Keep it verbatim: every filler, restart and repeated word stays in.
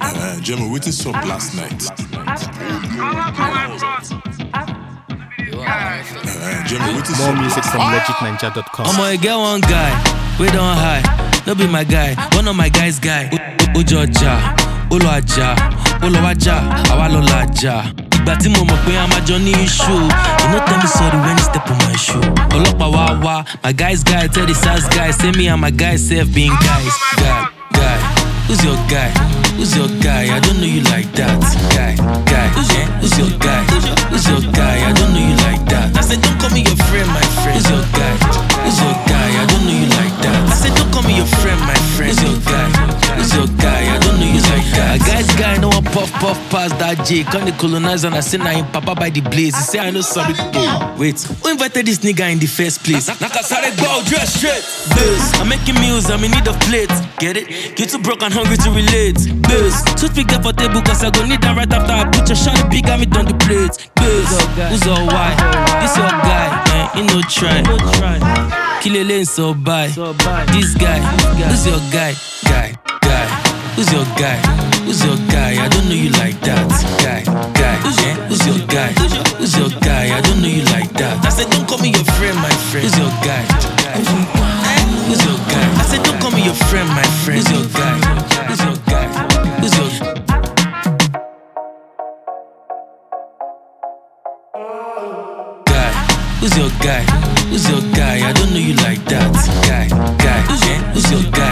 Uh, Gemma, what is up last night? Uh, Gemma, what is More music from logic ninja dot com. I'm gonna get one guy, we don't hide. No be my guy, one of my guys guy. Ujoja, Uluaja, Uluaja, Awalolaja. Ìgbà tí mo mọ̀ pé a máa jọ ní issue. You no tell me sorry when you step on my shoe. Ọlọ́pàá wá wá, my guys guy tell the S A S guy, say me and my guys self being guys. Guy, guy, who's your guy? Who's your guy? I don't know you like that. Guy, guy, yeah. Who's your guy? Who's your guy? I don't know you like that. I said don't call me your friend, my friend. Who's your guy? Who's your guy? I don't know you like that. I said don't call me your friend, my friend. Who's your guy? Who's your guy? I don't know you like that. A guy's guy, no one puff puff past that J. Come the colonizer and I say now him papa by the blaze. He say I know sorry. Wait, who invited this nigga in the first place? Nakasare go dress straight. Biz, I'm making meals, I'm in need of plates. Get it? You too broke and hungry to relate. Biz, toothpick up for table cause I go need that right after I put your shot big at me on the plate. Biz, who's all white? This your guy, man, he no try. Kill a lane so bye. This guy, who's your guy? Guy, guy, who's your guy? Who's your guy? I don't know you like that. Guy, guy, yeah. Who's your guy? Who's your guy? I don't know you like that. I said don't call me your friend, my friend. Who's your guy? Who's your guy? I said don't call me your friend, my friend. Who's your guy? Who's your guy? Who's your guy? Who's your guy? Who's your guy? I don't know you like that. Guy, guy, yeah. Who's your guy?